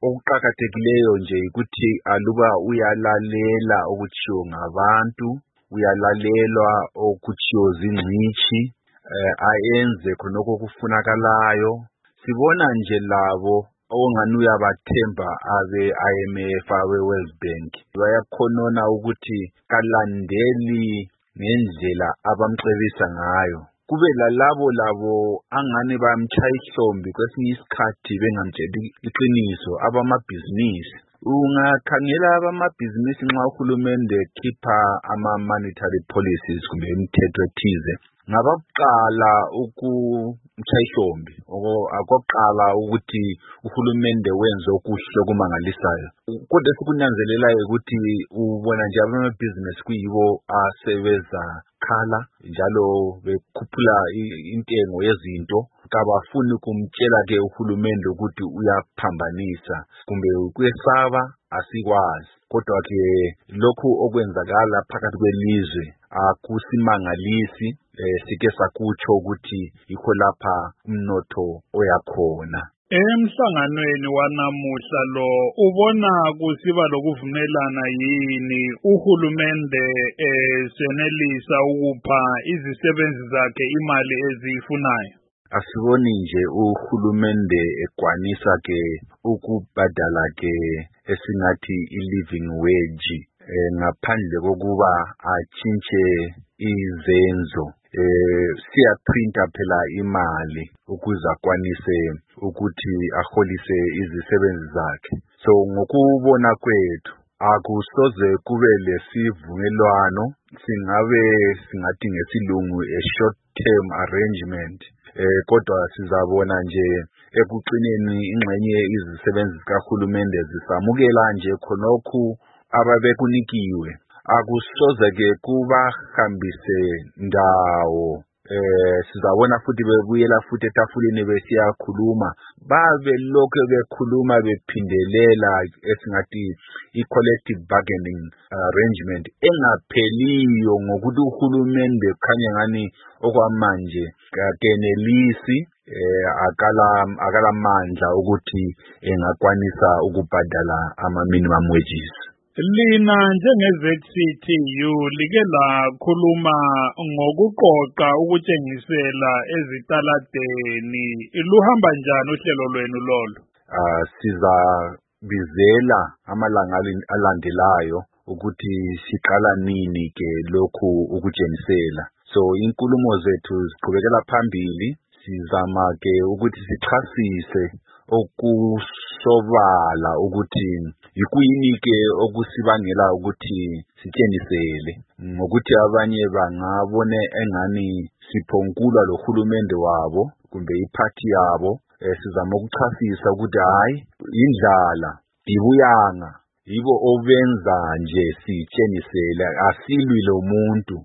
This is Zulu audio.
okuqhakathekileyo nje ukuthi aluba uyalalela okutshiwo ngabantu, uyalalelwa okutshiwo zingcitshi, ayenze khonokho okufunakalayo. Sibona nje labo ongani uyabathemba abe-IMF, abe-World Bank, bayakhonona ukuthi kalandeli ngendlela abamcebisa ngayo. Kube labo angani bamtshaya ihlombi kwesinye isikhathi bengamtsheli iqiniso, abamabhizinisi. Ungakhangela abamabhizinisi nxa uhulumende khipha ama-monetary policies kumbe imithetho ethize, ngabakuqala ukumtshaya ihlombi, akokuqala ukuthi uhulumende wenze okuhle okumangalisayo. Kodwa sikunanzelelayo ukuthi ubona nje abamabhizinisi kuyibo asebeza khala njalo bekhuphula intengo yezinto, kabafuni kumtshela ke uhulumende ukuthi uyaphambanisa kumbe kuyesaba, asikwazi. Kodwa ke lokhu okwenzakala phakathi kwelizwe akusimangalisi, sike sakutsho ukuthi yikho lapha umnotho oyakhona. Emhlanganweni wanamuhla lo ubona kusiba lokuvumelana yini uhulumende senelisa ukupha izisebenzi zakhe imali ezifunayo? Asiboni nje uhulumende ekwanisa ke ukubhadala ke esingathi i-living wage ngaphandle kokuba atshintshe izenzo. Siyaprinta phela imali ukuze akwanise ukuthi aholise izisebenzi zakhe. So ngokubona kwethu akusoze kube lesivumelwano, singathi ngesilungu a short term arrangement, kodwa sizabona nje ekuqineni ingxenye izisebenzi zikahulumende zisamukela nje khonokhu ababekunikiwe. Akusoze ke kubahambise ndawo. Sizabona futhi bebuyela futhi etafuleni besiyakhuluma, babe lokho bekhuluma bephindelela esingathi i-collective bargaining arrangement engapheliyo, ngokuthi uhulumende khanye ngani okwamanje kakenelisi, akalamandla ukuthi engakwanisa ukubhadala ama-minimum wages. Lina njenge-ZCTU like lakhuluma ngokuqoqa ukutshengisela ezitaladeni. Luhamba njani uhlelo lwenu lolo? Sizabizela amalanga alandelayo ukuthi siqala nini ke lokhu ukutshengisela. So inkulumo zethu ziqhubekela phambili, sizama ke ukuthi sichasise okusobala ukuthi yikuyini ke okusibangela ukuthi sitshengisele, ngokuthi abanye bangabone engani siphonkulwa lo hulumende wabo kumbe iphathi yabo. Sizama ukuchasisa ukuthi hayi, indlala, ibuyanga, yibo obenza nje sitshengisele, asilwi lo muntu.